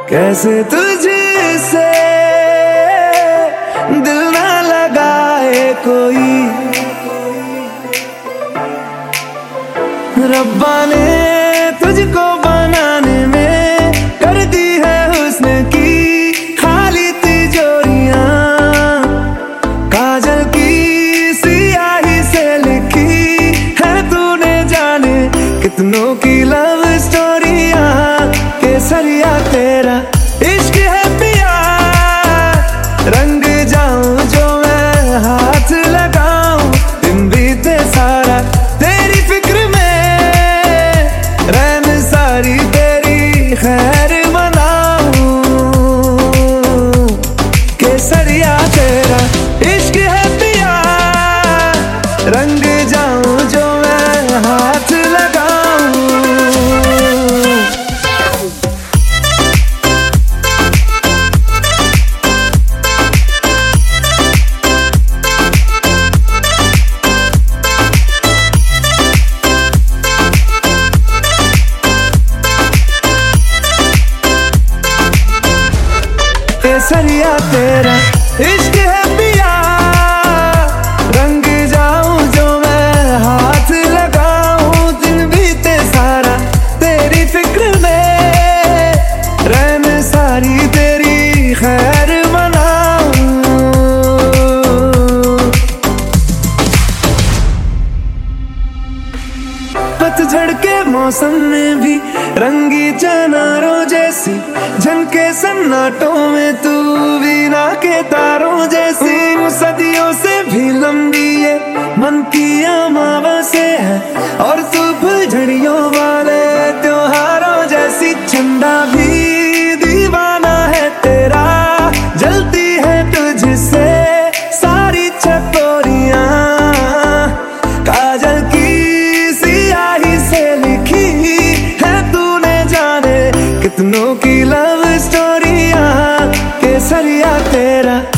कैसे तुझसे दिल ना लगाए कोई, रब्बा ने तुझको बनाने में कर दी है हुस्न की खाली तिजोरियां, काजल की सियाही से लिखी है तूने जाने कितनों की लव स्टोरियां। केसरिया तेरा इश्क है पिया, रंग जाऊं जो मैं हाथ लगाऊं, दिन बीते सारा तेरी फिक्र में, रैन सारी तेरी खैर मनाऊं। केसरिया तेरा इश्क है पिया, रंग जाऊं जो मैं हाथ लगाऊं। केसरिया तेरा इश्क है पिया, रंग जाऊं जो मैं हाथ लगाऊं, दिन बीते सारा तेरी फिक्र में, रैन सारी तेरी खैर मनाऊं। पतझड़ के मौसम में भी रंगी चनारों जैसी झनके सन्नाटों में तू वीणा के तारों जैसी, सदियों से भी लंबी ये मन की अमावस्या है, और तू फुलझड़ियों वाले त्योहारों जैसी, चंदा भी दीवाना है तेरा, जलती है तुझसे सारी चकोरियां, काजल की सियाही से लिखी है तूने जाने कितनों की लव स्टोरियां। केसरिया तेरा